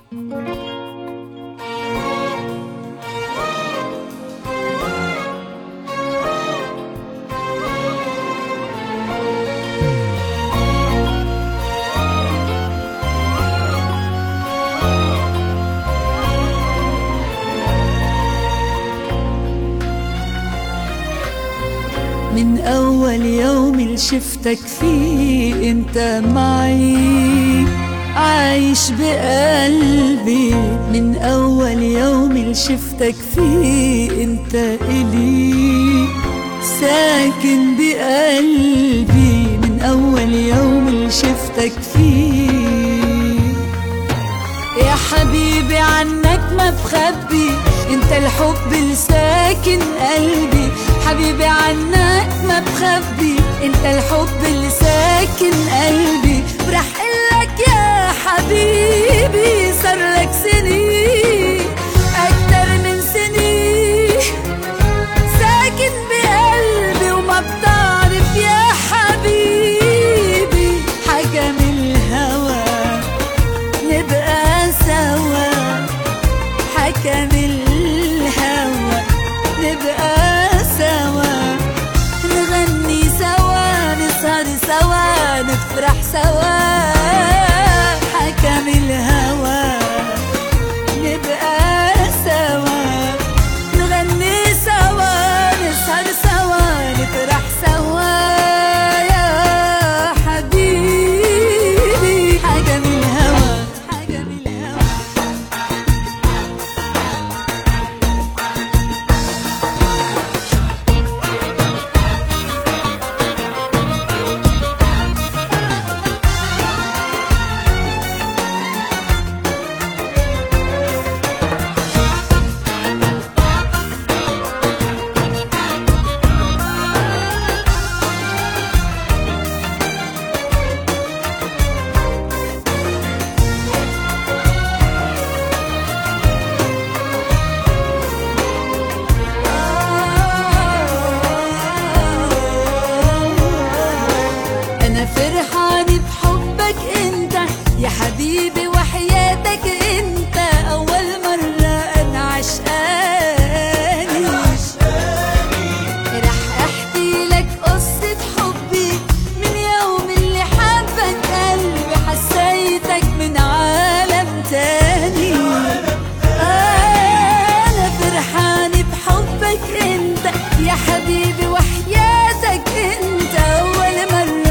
من أول يوم شفتك فيه انت معي عايش بقلبي. من أول يوم شفتك فيه انت إلي ساكن بقلبي. من أول يوم شفتك فيه يا حبيبي عنك ما بخبي، انت الحب الساكن قلبي. حبيبي عنك ما بخبي، انت الحب اللي ساكن قلبي. برح قلك يا حبيبي صارلك سنين اكتر من سنين ساكن بقلبي وما بتعرف يا حبيبي حاجة من الهوى نبقى سوا. حاجة من الهوى نبقى سوا، نغني سوا نسهر سوا نفرح سوا. حكم الهوى نبقى سوا، نغني سوا نسهر سوا نفرح سوا يا حبيبي. حكم الهوى حكم الهوى. فرحاني بحبك انت يا حبيبي وحياتك انت. اول مرة انا عشقاني رح احكي لك قصة حبي من يوم اللي حبك قلبي. حسيتك من عالم تاني. انا فرحاني بحبك انت يا حبيبي وحياتك انت. اول مرة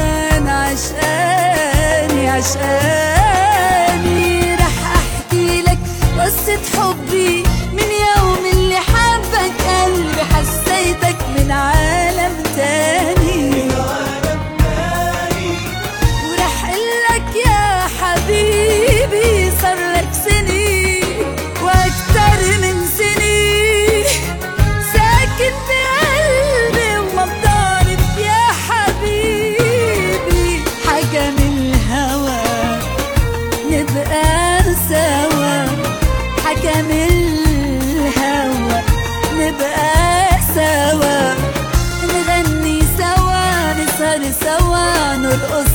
عشقاني رح احكي لك قصة حبي من يوم اللي حبك قلبي. حسيتك من عالم تاني ورح قلك يا حبيبي صارلك سنين واكتر من سنين ساكن بقلبي وما بتعرف يا حبيبي حاجة من نبقى سوا. حكم الهوى نبقى سوا، نغني سوا نسهر سوا نرقص